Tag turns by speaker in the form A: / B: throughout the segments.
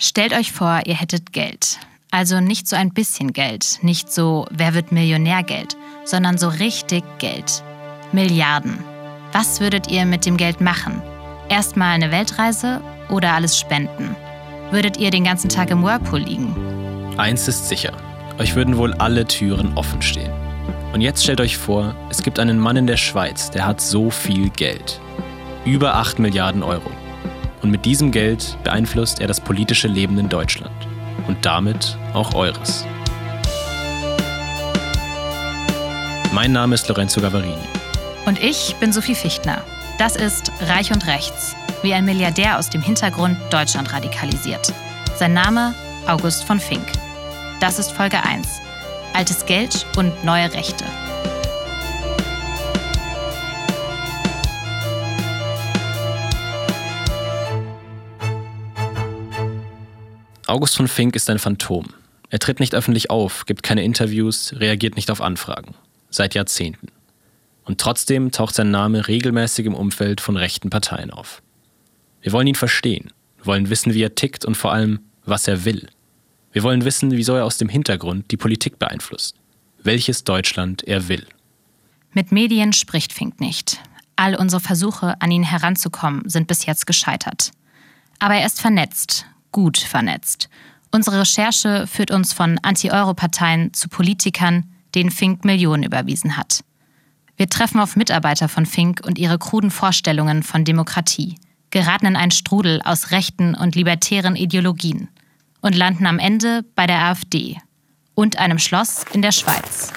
A: Stellt euch vor, ihr hättet Geld. Also nicht so ein bisschen Geld, nicht so Wer wird Millionär Geld, sondern so richtig Geld. Milliarden. Was würdet ihr mit dem Geld machen? Erstmal eine Weltreise oder alles spenden? Würdet ihr den ganzen Tag im Whirlpool liegen?
B: Eins ist sicher, euch würden wohl alle Türen offen stehen. Und jetzt stellt euch vor, es gibt einen Mann in der Schweiz, der hat so viel Geld. Über 8 Milliarden Euro. Und mit diesem Geld beeinflusst er das politische Leben in Deutschland. Und damit auch eures. Mein Name ist Lorenzo Gavarini.
A: Und ich bin Sophie Fichtner. Das ist Reich und Rechts, wie ein Milliardär aus dem Hintergrund Deutschland radikalisiert. Sein Name August von Fink. Das ist Folge 1. Altes Geld und neue Rechte.
B: August von Fink ist ein Phantom. Er tritt nicht öffentlich auf, gibt keine Interviews, reagiert nicht auf Anfragen. Seit Jahrzehnten. Und trotzdem taucht sein Name regelmäßig im Umfeld von rechten Parteien auf. Wir wollen ihn verstehen. Wir wollen wissen, wie er tickt und vor allem, was er will. Wir wollen wissen, wieso er aus dem Hintergrund die Politik beeinflusst. Welches Deutschland er will.
A: Mit Medien spricht Fink nicht. All unsere Versuche, an ihn heranzukommen, sind bis jetzt gescheitert. Aber er ist vernetzt. Gut vernetzt. Unsere Recherche führt uns von Anti-Euro-Parteien zu Politikern, denen Fink Millionen überwiesen hat. Wir treffen auf Mitarbeiter von Fink und ihre kruden Vorstellungen von Demokratie, geraten in einen Strudel aus rechten und libertären Ideologien und landen am Ende bei der AfD und einem Schloss in der Schweiz.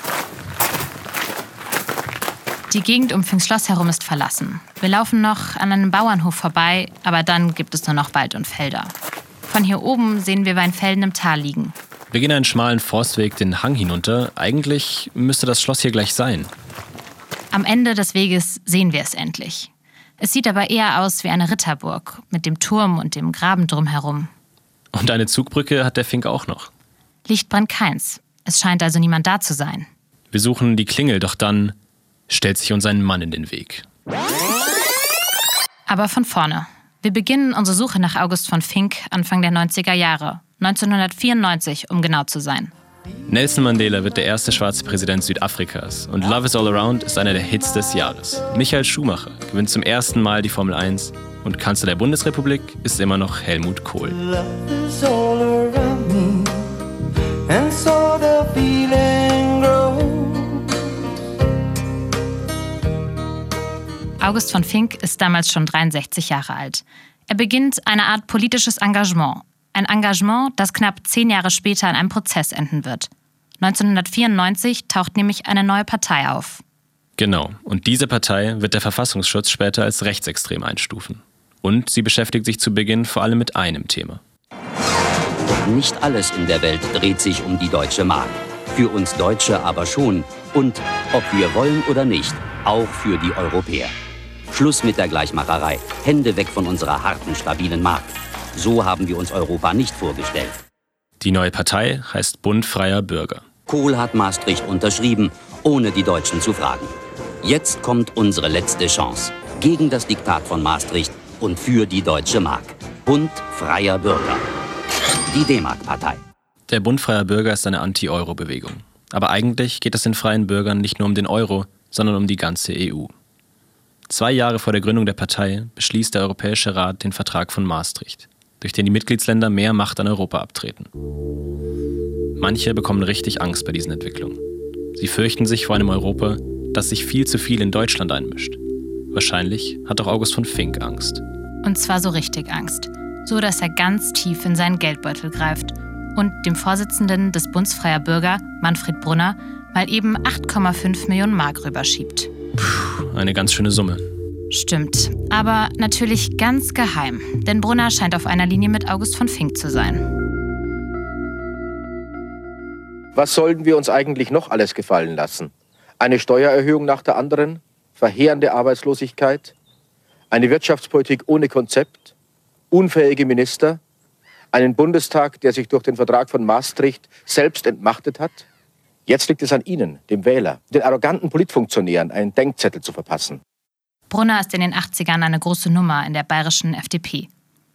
A: Die Gegend um Finks Schloss herum ist verlassen. Wir laufen noch an einem Bauernhof vorbei, aber dann gibt es nur noch Wald und Felder. Von hier oben sehen wir Weinfelden im Tal liegen.
B: Wir gehen einen schmalen Forstweg den Hang hinunter. Eigentlich müsste das Schloss hier gleich sein.
A: Am Ende des Weges sehen wir es endlich. Es sieht aber eher aus wie eine Ritterburg, mit dem Turm und dem Graben drumherum.
B: Und eine Zugbrücke hat der Fink auch noch.
A: Licht brennt keins. Es scheint also niemand da zu sein.
B: Wir suchen die Klingel, doch dann stellt sich uns ein Mann in den Weg.
A: Aber von vorne. Wir beginnen unsere Suche nach August von Fink Anfang der 90er Jahre. 1994, um genau zu sein.
B: Nelson Mandela wird der erste schwarze Präsident Südafrikas und Love is All Around ist einer der Hits des Jahres. Michael Schumacher gewinnt zum ersten Mal die Formel 1 und Kanzler der Bundesrepublik ist immer noch Helmut Kohl. Love is all around me, and so the feeling grows.
A: August von Fink ist damals schon 63 Jahre alt. Er beginnt eine Art politisches Engagement. Ein Engagement, das knapp 10 Jahre später in einem Prozess enden wird. 1994 taucht nämlich eine neue Partei auf.
B: Genau, und diese Partei wird der Verfassungsschutz später als rechtsextrem einstufen. Und sie beschäftigt sich zu Beginn vor allem mit einem Thema.
C: Nicht alles in der Welt dreht sich um die Deutsche Mark. Für uns Deutsche aber schon. Und, ob wir wollen oder nicht, auch für die Europäer. Schluss mit der Gleichmacherei. Hände weg von unserer harten, stabilen Mark. So haben wir uns Europa nicht vorgestellt.
B: Die neue Partei heißt Bund Freier Bürger.
C: Kohl hat Maastricht unterschrieben, ohne die Deutschen zu fragen. Jetzt kommt unsere letzte Chance. Gegen das Diktat von Maastricht und für die Deutsche Mark. Bund Freier Bürger. Die D-Mark-Partei.
B: Der Bund Freier Bürger ist eine Anti-Euro-Bewegung. Aber eigentlich geht es den freien Bürgern nicht nur um den Euro, sondern um die ganze EU. 2 Jahre vor der Gründung der Partei beschließt der Europäische Rat den Vertrag von Maastricht, durch den die Mitgliedsländer mehr Macht an Europa abtreten. Manche bekommen richtig Angst bei diesen Entwicklungen. Sie fürchten sich vor einem Europa, das sich viel zu viel in Deutschland einmischt. Wahrscheinlich hat auch August von Fink Angst.
A: Und zwar so richtig Angst. So, dass er ganz tief in seinen Geldbeutel greift und dem Vorsitzenden des Bundes Freier Bürger, Manfred Brunner, mal eben 8,5 Millionen Mark rüberschiebt.
B: Puh, eine ganz schöne Summe.
A: Stimmt, aber natürlich ganz geheim, denn Brunner scheint auf einer Linie mit August von Fink zu sein.
D: Was sollten wir uns eigentlich noch alles gefallen lassen? Eine Steuererhöhung nach der anderen, verheerende Arbeitslosigkeit, eine Wirtschaftspolitik ohne Konzept, unfähige Minister, einen Bundestag, der sich durch den Vertrag von Maastricht selbst entmachtet hat? Jetzt liegt es an Ihnen, dem Wähler, den arroganten Politfunktionären, einen Denkzettel zu verpassen.
A: Brunner ist in den 80ern eine große Nummer in der bayerischen FDP.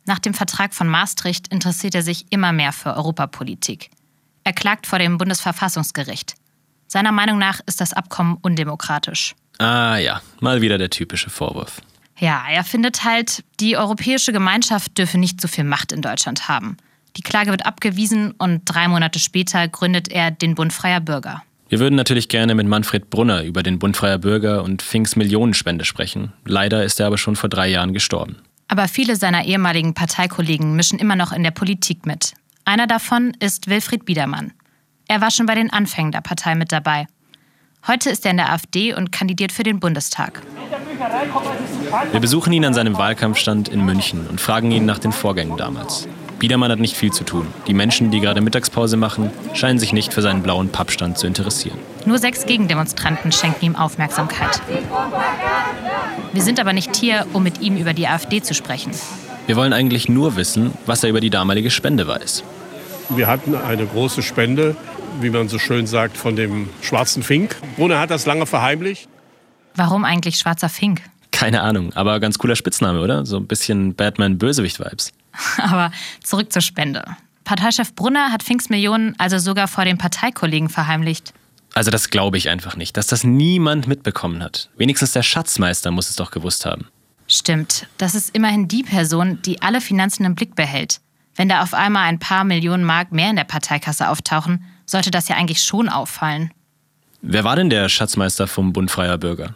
A: Nach dem Vertrag von Maastricht interessiert er sich immer mehr für Europapolitik. Er klagt vor dem Bundesverfassungsgericht. Seiner Meinung nach ist das Abkommen undemokratisch.
B: Ah ja, mal wieder der typische Vorwurf.
A: Ja, er findet halt, die Europäische Gemeinschaft dürfe nicht so viel Macht in Deutschland haben. Die Klage wird abgewiesen und 3 Monate später gründet er den Bund Freier Bürger.
B: Wir würden natürlich gerne mit Manfred Brunner über den Bund Freier Bürger und Finks Millionenspende sprechen. Leider ist er aber schon vor 3 Jahren gestorben.
A: Aber viele seiner ehemaligen Parteikollegen mischen immer noch in der Politik mit. Einer davon ist Wilfried Biedermann. Er war schon bei den Anfängen der Partei mit dabei. Heute ist er in der AfD und kandidiert für den Bundestag.
B: Wir besuchen ihn an seinem Wahlkampfstand in München und fragen ihn nach den Vorgängen damals. Biedermann hat nicht viel zu tun. Die Menschen, die gerade Mittagspause machen, scheinen sich nicht für seinen blauen Pappstand zu interessieren.
A: Nur 6 Gegendemonstranten schenken ihm Aufmerksamkeit. Wir sind aber nicht hier, um mit ihm über die AfD zu sprechen.
B: Wir wollen eigentlich nur wissen, was er über die damalige Spende weiß.
E: Wir hatten eine große Spende, wie man so schön sagt, von dem schwarzen Fink. Brunner hat das lange verheimlicht.
A: Warum eigentlich schwarzer Fink?
B: Keine Ahnung, aber ganz cooler Spitzname, oder? So ein bisschen Batman-Bösewicht-Vibes.
A: Aber zurück zur Spende. Parteichef Brunner hat Finks Millionen also sogar vor den Parteikollegen verheimlicht.
B: Also das glaube ich einfach nicht, dass das niemand mitbekommen hat. Wenigstens der Schatzmeister muss es doch gewusst haben.
A: Stimmt, das ist immerhin die Person, die alle Finanzen im Blick behält. Wenn da auf einmal ein paar Millionen Mark mehr in der Parteikasse auftauchen, sollte das ja eigentlich schon auffallen.
B: Wer war denn der Schatzmeister vom Bund Freier Bürger?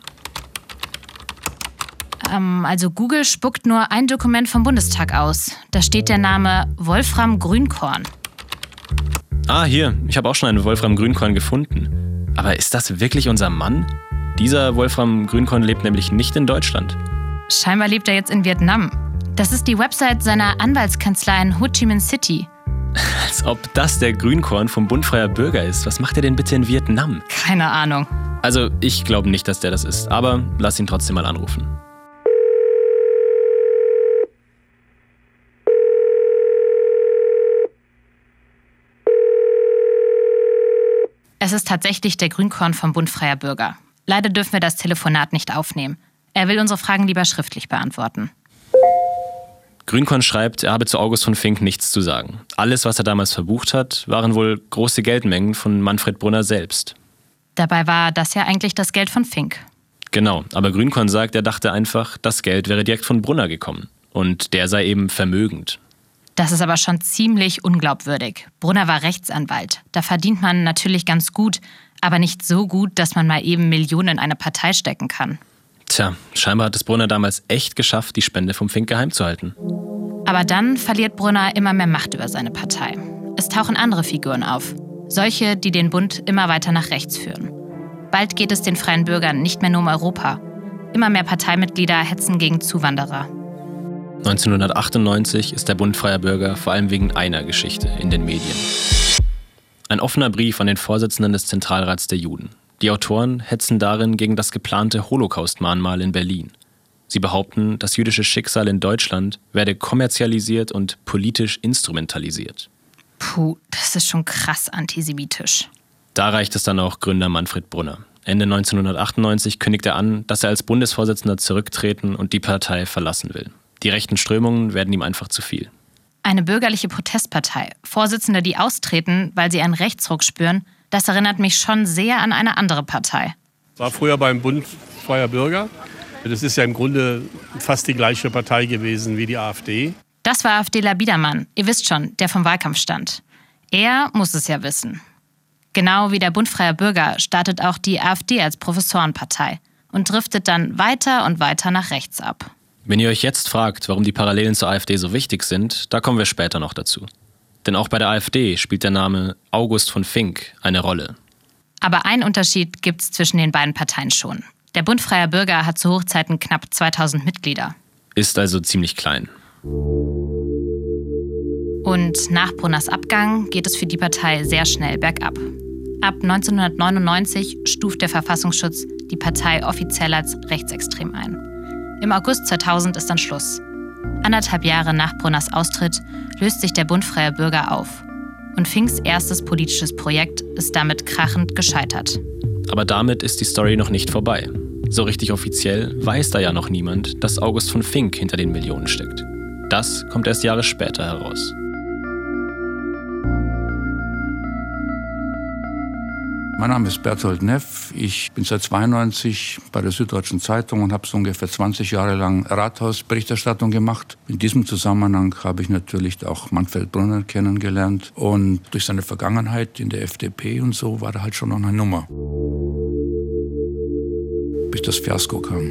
A: Also Google spuckt nur ein Dokument vom Bundestag aus. Da steht der Name Wolfram Grünkorn.
B: Ah, hier, ich habe auch schon einen Wolfram Grünkorn gefunden. Aber ist das wirklich unser Mann? Dieser Wolfram Grünkorn lebt nämlich nicht in Deutschland.
A: Scheinbar lebt er jetzt in Vietnam. Das ist die Website seiner Anwaltskanzlei in Ho Chi Minh City.
B: Als ob das der Grünkorn vom Bund Freier Bürger ist. Was macht er denn bitte in Vietnam?
A: Keine Ahnung.
B: Also, ich glaube nicht, dass der das ist. Aber lass ihn trotzdem mal anrufen.
A: Es ist tatsächlich der Grünkorn vom Bund Freier Bürger. Leider dürfen wir das Telefonat nicht aufnehmen. Er will unsere Fragen lieber schriftlich beantworten.
B: Grünkorn schreibt, er habe zu August von Fink nichts zu sagen. Alles, was er damals verbucht hat, waren wohl große Geldmengen von Manfred Brunner selbst.
A: Dabei war das ja eigentlich das Geld von Fink.
B: Genau, aber Grünkorn sagt, er dachte einfach, das Geld wäre direkt von Brunner gekommen. Und der sei eben vermögend.
A: Das ist aber schon ziemlich unglaubwürdig. Brunner war Rechtsanwalt. Da verdient man natürlich ganz gut, aber nicht so gut, dass man mal eben Millionen in eine Partei stecken kann.
B: Tja, scheinbar hat es Brunner damals echt geschafft, die Spende vom Fink geheim zu halten.
A: Aber dann verliert Brunner immer mehr Macht über seine Partei. Es tauchen andere Figuren auf. Solche, die den Bund immer weiter nach rechts führen. Bald geht es den Freien Bürgern nicht mehr nur um Europa. Immer mehr Parteimitglieder hetzen gegen Zuwanderer.
B: 1998 ist der Bund Freier Bürger vor allem wegen einer Geschichte in den Medien. Ein offener Brief an den Vorsitzenden des Zentralrats der Juden. Die Autoren hetzen darin gegen das geplante Holocaust-Mahnmal in Berlin. Sie behaupten, das jüdische Schicksal in Deutschland werde kommerzialisiert und politisch instrumentalisiert.
A: Puh, das ist schon krass antisemitisch.
B: Da reicht es dann auch Gründer Manfred Brunner. Ende 1998 kündigt er an, dass er als Bundesvorsitzender zurücktreten und die Partei verlassen will. Die rechten Strömungen werden ihm einfach zu viel.
A: Eine bürgerliche Protestpartei, Vorsitzende, die austreten, weil sie einen Rechtsruck spüren, das erinnert mich schon sehr an eine andere Partei.
E: War früher beim Bund Freier Bürger. Das ist ja im Grunde fast die gleiche Partei gewesen wie die AfD.
A: Das war AfDler Biedermann, ihr wisst schon, der vom Wahlkampfstand. Er muss es ja wissen. Genau wie der Bund Freier Bürger startet auch die AfD als Professorenpartei und driftet dann weiter und weiter nach rechts ab.
B: Wenn ihr euch jetzt fragt, warum die Parallelen zur AfD so wichtig sind, da kommen wir später noch dazu. Denn auch bei der AfD spielt der Name August von Fink eine Rolle.
A: Aber einen Unterschied gibt's zwischen den beiden Parteien schon. Der Bund Freier Bürger hat zu Hochzeiten knapp 2000 Mitglieder.
B: Ist also ziemlich klein.
A: Und nach Brunners Abgang geht es für die Partei sehr schnell bergab. Ab 1999 stuft der Verfassungsschutz die Partei offiziell als rechtsextrem ein. Im August 2000 ist dann Schluss. 1,5 Jahre nach Brunners Austritt löst sich der Bund Freier Bürger auf. Und Finks erstes politisches Projekt ist damit krachend gescheitert.
B: Aber damit ist die Story noch nicht vorbei. So richtig offiziell weiß da ja noch niemand, dass August von Fink hinter den Millionen steckt. das kommt erst Jahre später heraus.
F: Mein Name ist Berthold Neff. Ich bin seit 1992 bei der Süddeutschen Zeitung und habe so ungefähr 20 Jahre lang Rathausberichterstattung gemacht. In diesem Zusammenhang habe ich natürlich auch Manfred Brunner kennengelernt. Und durch seine Vergangenheit in der FDP und so war er halt schon noch eine Nummer. Bis das Fiasko kam.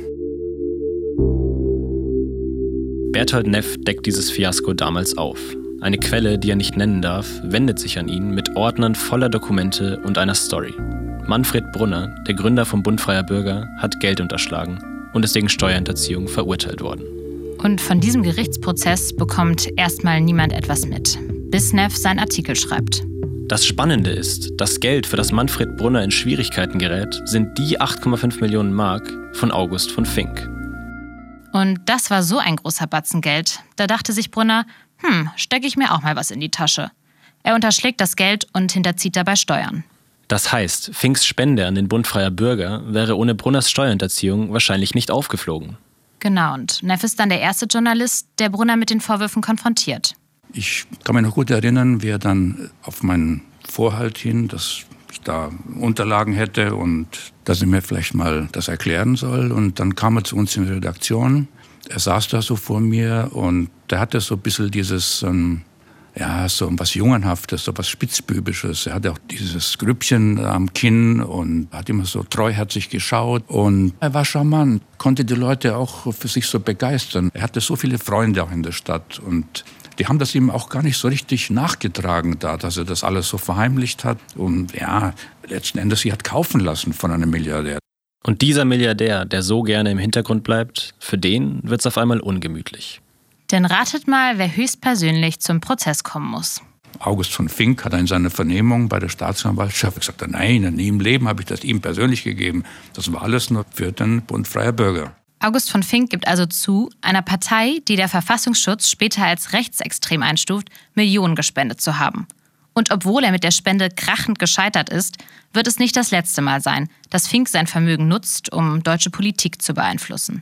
B: Berthold Neff deckt dieses Fiasko damals auf. Eine Quelle, die er nicht nennen darf, wendet sich an ihn mit Ordnern voller Dokumente und einer Story. Manfred Brunner, der Gründer vom Bund Freier Bürger, hat Geld unterschlagen und ist wegen Steuerhinterziehung verurteilt worden.
A: Und von diesem Gerichtsprozess bekommt erstmal niemand etwas mit, bis Neff seinen Artikel schreibt.
B: Das Spannende ist, das Geld, für das Manfred Brunner in Schwierigkeiten gerät, sind die 8,5 Millionen Mark von August von Fink.
A: Und das war so ein großer Batzen Geld, da dachte sich Brunner, stecke ich mir auch mal was in die Tasche. Er unterschlägt das Geld und hinterzieht dabei Steuern.
B: Das heißt, Finks Spende an den Bund Freier Bürger wäre ohne Brunners Steuerhinterziehung wahrscheinlich nicht aufgeflogen.
A: Genau, und Neff ist dann der erste Journalist, der Brunner mit den Vorwürfen konfrontiert.
F: Ich kann mich noch gut erinnern, wie er dann auf meinen Vorhalt hin, dass ich da Unterlagen hätte und dass er mir vielleicht mal das erklären soll. Und dann kam er zu uns in die Redaktion. Er saß da so vor mir und der hatte so ein bisschen dieses, so was Jungenhaftes, so was Spitzbübisches. Er hatte auch dieses Grübchen am Kinn und hat immer so treuherzig geschaut. Und er war charmant, konnte die Leute auch für sich so begeistern. Er hatte so viele Freunde auch in der Stadt und die haben das ihm auch gar nicht so richtig nachgetragen, da, dass er das alles so verheimlicht hat. Und ja, letzten Endes sie hat kaufen lassen von einem Milliardär.
B: Und dieser Milliardär, der so gerne im Hintergrund bleibt, für den wird's auf einmal ungemütlich.
A: Denn ratet mal, wer höchstpersönlich zum Prozess kommen muss.
F: August von Fink hat in seiner Vernehmung bei der Staatsanwaltschaft gesagt, nein, nie im Leben habe ich das ihm persönlich gegeben. Das war alles nur für den Bund Freier Bürger.
A: August von Fink gibt also zu, einer Partei, die der Verfassungsschutz später als rechtsextrem einstuft, Millionen gespendet zu haben. Und obwohl er mit der Spende krachend gescheitert ist, wird es nicht das letzte Mal sein, dass Fink sein Vermögen nutzt, um deutsche Politik zu beeinflussen.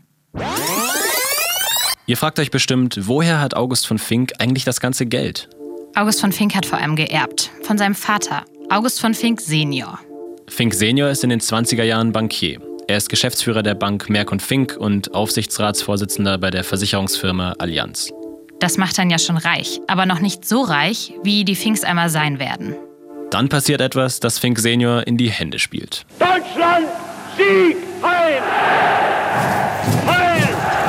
B: Ihr fragt euch bestimmt, woher hat August von Fink eigentlich das ganze Geld?
A: August von Fink hat vor allem geerbt. Von seinem Vater, August von Fink Senior.
B: Fink Senior ist in den 20er Jahren Bankier. Er ist Geschäftsführer der Bank Merck & Fink und Aufsichtsratsvorsitzender bei der Versicherungsfirma Allianz.
A: Das macht dann ja schon reich, aber noch nicht so reich, wie die Finks einmal sein werden.
B: Dann passiert etwas, das Fink Senior in die Hände spielt.
G: Deutschland, Sieg, Heil! Heil!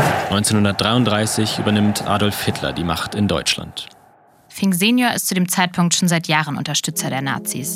B: 1933 übernimmt Adolf Hitler die Macht in Deutschland.
A: Fink Senior ist zu dem Zeitpunkt schon seit Jahren Unterstützer der Nazis.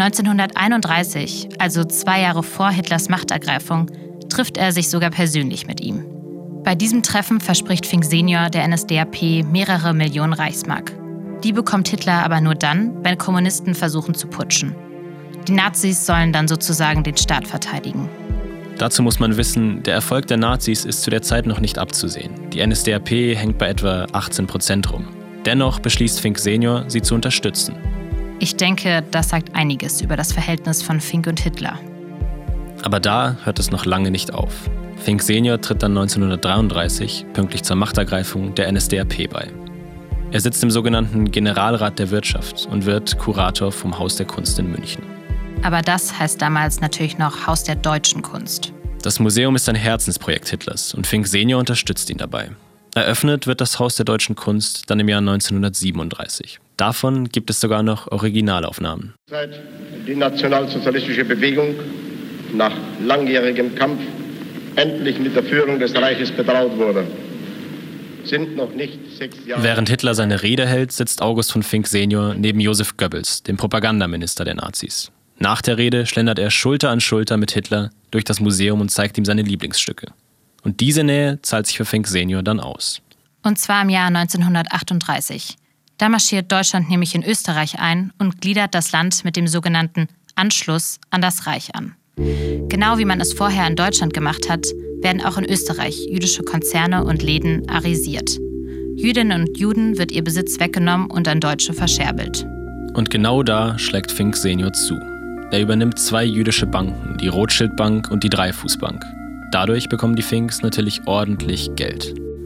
A: 1931, also 2 Jahre vor Hitlers Machtergreifung, trifft er sich sogar persönlich mit ihm. Bei diesem Treffen verspricht Fink Senior der NSDAP mehrere Millionen Reichsmark. Die bekommt Hitler aber nur dann, wenn Kommunisten versuchen zu putschen. Die Nazis sollen dann sozusagen den Staat verteidigen.
B: Dazu muss man wissen, der Erfolg der Nazis ist zu der Zeit noch nicht abzusehen. Die NSDAP hängt bei etwa 18% rum. Dennoch beschließt Fink Senior, sie zu unterstützen.
A: Ich denke, das sagt einiges über das Verhältnis von Fink und Hitler.
B: Aber da hört es noch lange nicht auf. Fink Senior tritt dann 1933, pünktlich zur Machtergreifung, der NSDAP bei. Er sitzt im sogenannten Generalrat der Wirtschaft und wird Kurator vom Haus der Kunst in München.
A: Aber das heißt damals natürlich noch Haus der deutschen Kunst.
B: Das Museum ist ein Herzensprojekt Hitlers und Fink Senior unterstützt ihn dabei. Eröffnet wird das Haus der deutschen Kunst dann im Jahr 1937. Davon gibt es sogar noch Originalaufnahmen.
H: Seit die nationalsozialistische Bewegung nach langjährigem Kampf endlich mit der Führung des Reiches betraut wurde, sind noch nicht 6 Jahre...
B: Während Hitler seine Rede hält, sitzt August von Fink Senior neben Josef Goebbels, dem Propagandaminister der Nazis. Nach der Rede schlendert er Schulter an Schulter mit Hitler durch das Museum und zeigt ihm seine Lieblingsstücke. Und diese Nähe zahlt sich für Fink Senior dann aus.
A: Und zwar im Jahr 1938. Da marschiert Deutschland nämlich in Österreich ein und gliedert das Land mit dem sogenannten Anschluss an das Reich an. Genau wie man es vorher in Deutschland gemacht hat, werden auch in Österreich jüdische Konzerne und Läden arisiert. Jüdinnen und Juden wird ihr Besitz weggenommen und an Deutsche verscherbelt.
B: Und genau da schlägt Fink Senior zu. Er übernimmt 2 jüdische Banken, die Rothschild Bank und die Dreyfus Bank. Dadurch bekommen die Finks natürlich ordentlich Geld.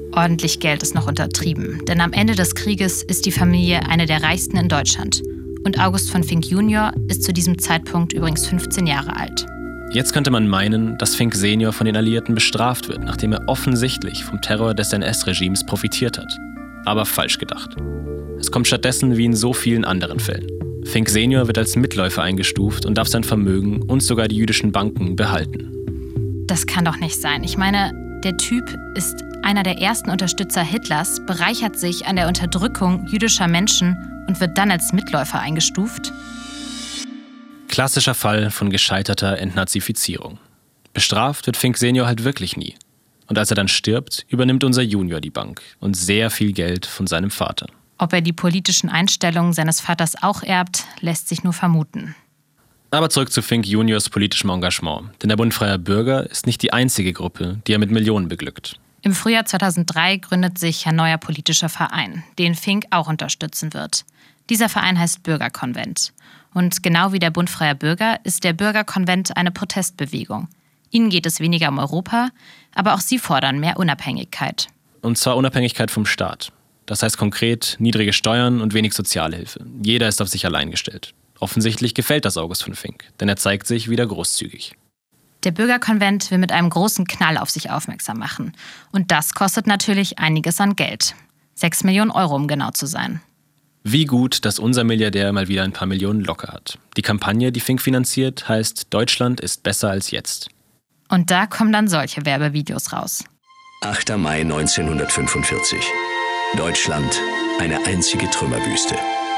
A: Ordentlich Geld ist noch untertrieben, denn am Ende des Krieges ist die Familie eine der reichsten in Deutschland. Und August von Fink Junior ist zu diesem Zeitpunkt übrigens 15 Jahre alt.
B: Jetzt könnte man meinen, dass Fink Senior von den Alliierten bestraft wird, nachdem er offensichtlich vom Terror des NS-Regimes profitiert hat. Aber falsch gedacht. Es kommt stattdessen wie in so vielen anderen Fällen. Fink Senior wird als Mitläufer eingestuft und darf sein Vermögen und sogar die jüdischen Banken behalten.
A: Das kann doch nicht sein. Ich meine, der Typ ist einer der ersten Unterstützer Hitlers, bereichert sich an der Unterdrückung jüdischer Menschen und wird dann als Mitläufer eingestuft.
B: Klassischer Fall von gescheiterter Entnazifizierung. Bestraft wird Fink Senior halt wirklich nie. Und als er dann stirbt, übernimmt unser Junior die Bank und sehr viel Geld von seinem Vater.
A: Ob er die politischen Einstellungen seines Vaters auch erbt, lässt sich nur vermuten.
B: Aber zurück zu Fink Juniors politischem Engagement. Denn der Bund Freier Bürger ist nicht die einzige Gruppe, die er mit Millionen beglückt.
A: Im Frühjahr 2003 gründet sich ein neuer politischer Verein, den Fink auch unterstützen wird. Dieser Verein heißt Bürgerkonvent. Und genau wie der Bund Freier Bürger ist der Bürgerkonvent eine Protestbewegung. Ihnen geht es weniger um Europa, aber auch sie fordern mehr Unabhängigkeit.
B: Und zwar Unabhängigkeit vom Staat. Das heißt konkret niedrige Steuern und wenig Sozialhilfe. Jeder ist auf sich allein gestellt. Offensichtlich gefällt das August von Fink, denn er zeigt sich wieder großzügig.
A: Der Bürgerkonvent will mit einem großen Knall auf sich aufmerksam machen. Und das kostet natürlich einiges an Geld. 6 Millionen Euro, um genau zu sein.
B: Wie gut, dass unser Milliardär mal wieder ein paar Millionen locker hat. Die Kampagne, die Fink finanziert, heißt Deutschland ist besser als jetzt.
A: Und da kommen dann solche Werbevideos raus.
I: 8. Mai 1945. Deutschland, eine einzige Trümmerwüste.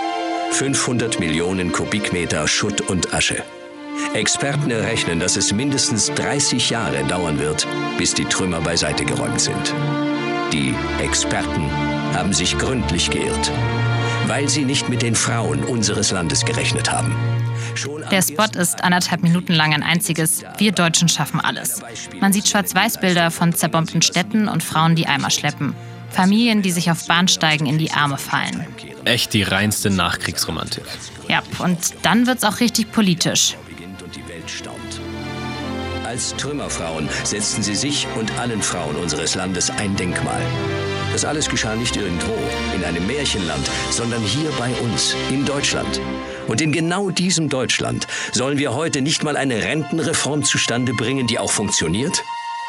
I: 500 Millionen Kubikmeter Schutt und Asche. Experten errechnen, dass es mindestens 30 Jahre dauern wird, bis die Trümmer beiseite geräumt sind. Die Experten haben sich gründlich geirrt, weil sie nicht mit den Frauen unseres Landes gerechnet haben.
A: Der Spot ist 1,5 Minuten lang ein einziges „Wir Deutschen schaffen alles". Man sieht Schwarz-Weiß-Bilder von zerbombten Städten und Frauen, die Eimer schleppen. Familien, die sich auf Bahnsteigen in die Arme fallen.
B: Echt die reinste Nachkriegsromantik.
A: Ja, und dann wird's auch richtig politisch.
I: Als Trümmerfrauen setzten sie sich und allen Frauen unseres Landes ein Denkmal. Das alles geschah nicht irgendwo, in einem Märchenland, sondern hier bei uns, in Deutschland. Und in genau diesem Deutschland sollen wir heute nicht mal eine Rentenreform zustande bringen, die auch funktioniert?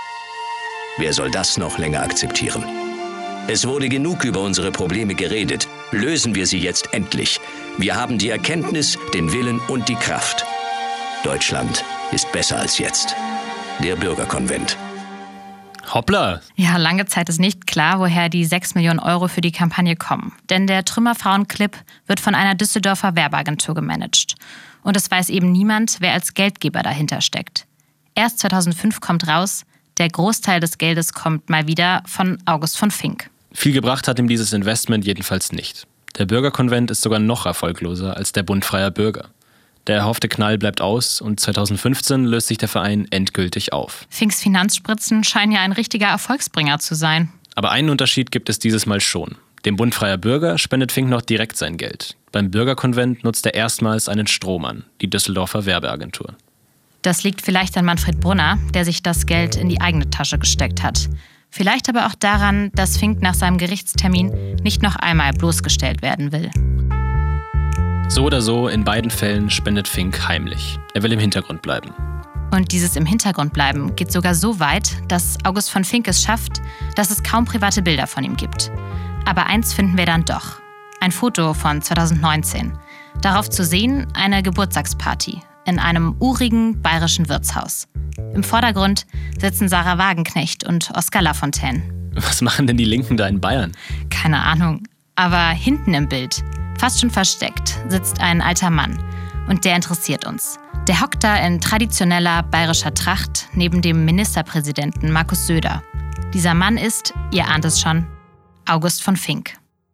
I: Wer soll das noch länger akzeptieren? Es wurde genug über unsere Probleme geredet. Lösen wir sie jetzt endlich. Wir haben die Erkenntnis, den Willen und die Kraft. Deutschland ist besser als jetzt. Der Bürgerkonvent.
B: Hoppla!
A: Ja, lange Zeit ist nicht klar, woher die 6 Millionen Euro für die Kampagne kommen. Denn der Trümmerfrauen-Clip wird von einer Düsseldorfer Werbeagentur gemanagt. Und es weiß eben niemand, wer als Geldgeber dahinter steckt. Erst 2005 kommt raus, der Großteil des Geldes kommt mal wieder von August von Fink.
B: Viel gebracht hat ihm dieses Investment jedenfalls nicht. Der Bürgerkonvent ist sogar noch erfolgloser als der Bund Freier Bürger. Der erhoffte Knall bleibt aus und 2015 löst sich der Verein endgültig auf.
A: Finks Finanzspritzen scheinen ja ein richtiger Erfolgsbringer zu sein.
B: Aber einen Unterschied gibt es dieses Mal schon. Dem Bund Freier Bürger spendet Fink noch direkt sein Geld. Beim Bürgerkonvent nutzt er erstmals einen Strohmann, die Düsseldorfer Werbeagentur.
A: Das liegt vielleicht an Manfred Brunner, der sich das Geld in die eigene Tasche gesteckt hat. Vielleicht aber auch daran, dass Fink nach seinem Gerichtstermin nicht noch einmal bloßgestellt werden will.
B: So oder so, in beiden Fällen spendet Fink heimlich. Er will im Hintergrund bleiben.
A: Und dieses im Hintergrund bleiben geht sogar so weit, dass August von Fink es schafft, dass es kaum private Bilder von ihm gibt. Aber eins finden wir dann doch. Ein Foto von 2019. Darauf zu sehen eine Geburtstagsparty in einem urigen bayerischen Wirtshaus. Im Vordergrund sitzen Sarah Wagenknecht und Oskar Lafontaine.
B: Was machen denn die Linken da in Bayern?
A: Keine Ahnung. Aber hinten im Bild, fast schon versteckt, sitzt ein alter Mann. Und der interessiert uns. Der hockt da in traditioneller bayerischer Tracht neben dem Ministerpräsidenten Markus Söder. Dieser Mann ist, ihr ahnt es schon, August von Fink.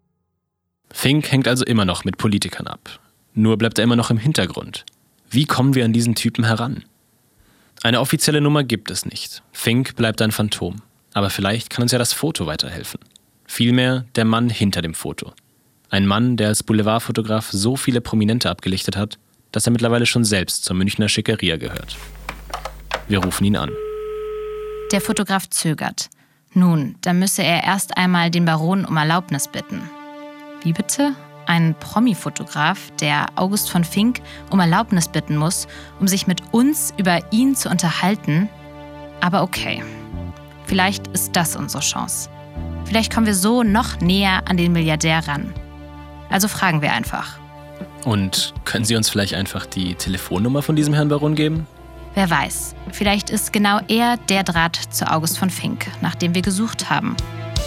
B: Fink hängt also immer noch mit Politikern ab. Nur bleibt er immer noch im Hintergrund. Wie kommen wir an diesen Typen heran? Eine offizielle Nummer gibt es nicht. Fink bleibt ein Phantom. Aber vielleicht kann uns ja das Foto weiterhelfen. Vielmehr der Mann hinter dem Foto. Ein Mann, der als Boulevardfotograf so viele Prominente abgelichtet hat, dass er mittlerweile schon selbst zur Münchner Schickeria gehört. Wir rufen ihn an.
A: Der Fotograf zögert. Nun, dann müsse er erst einmal den Baron um Erlaubnis bitten. Wie bitte? Ein Promi-Fotograf, der August von Fink um Erlaubnis bitten muss, um sich mit uns über ihn zu unterhalten? Aber okay, vielleicht ist das unsere Chance. Vielleicht kommen wir so noch näher an den Milliardär ran. Also fragen wir einfach.
B: Und können Sie uns vielleicht einfach die Telefonnummer von diesem Herrn Baron geben?
A: Wer weiß, vielleicht ist genau er der Draht zu August von Fink, nach dem wir gesucht haben.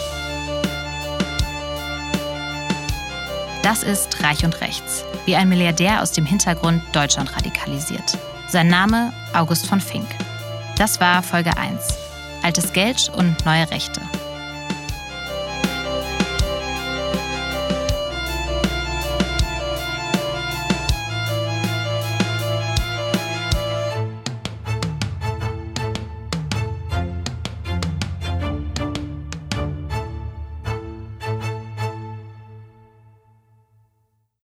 A: Das ist Reich und Rechts, wie ein Milliardär aus dem Hintergrund Deutschland radikalisiert. Sein Name August von Fink. Das war Folge 1. Altes Geld und neue Rechte.